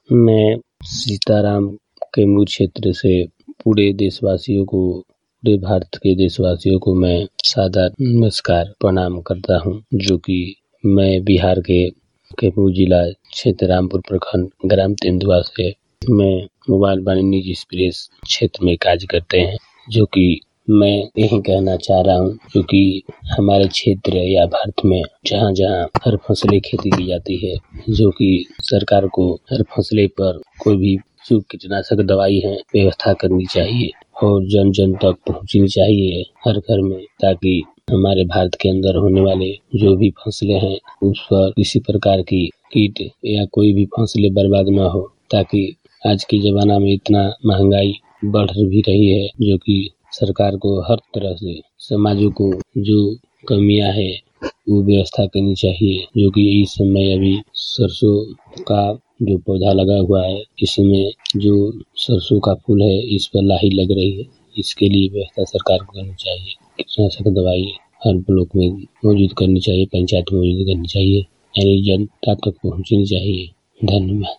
मैं सीताराम कैमूर क्षेत्र से पूरे भारत के देशवासियों को मैं सादर नमस्कार प्रणाम करता हूं, जो कि मैं बिहार के कैमूर जिला क्षेत्र रामपुर प्रखंड ग्राम तेंदुआ से मैं मोबाइल वाणिज्य एक्सप्रेस क्षेत्र में कार्य करते हैं। जो कि मैं यही कहना चाह रहा हूँ, क्योंकि हमारे क्षेत्र या भारत में जहाँ हर फसलें खेती की जाती है, जो कि सरकार को हर फसले पर कोई भी जो कीटनाशक दवाई है व्यवस्था करनी चाहिए और जन जन तक पहुँचनी चाहिए हर घर में, ताकि हमारे भारत के अंदर होने वाले जो भी फसलें हैं उस पर किसी प्रकार की कीट या कोई भी फसलें बर्बाद न हो। ताकि आज के जमाना में इतना महंगाई बढ़ भी रही है, जो कि सरकार को हर तरह से समाजों को जो कमियां है वो व्यवस्था करनी चाहिए। जो कि इस समय अभी सरसों का जो पौधा लगा हुआ है, इसमें जो सरसों का फूल है इस पर लाही लग रही है। इसके लिए व्यवस्था सरकार को करनी चाहिए। कीटनाशक दवाई हर ब्लॉक में मौजूद करनी चाहिए, पंचायत में मौजूद करनी चाहिए, यानी जनता तक पहुँचनी चाहिए। धन्यवाद।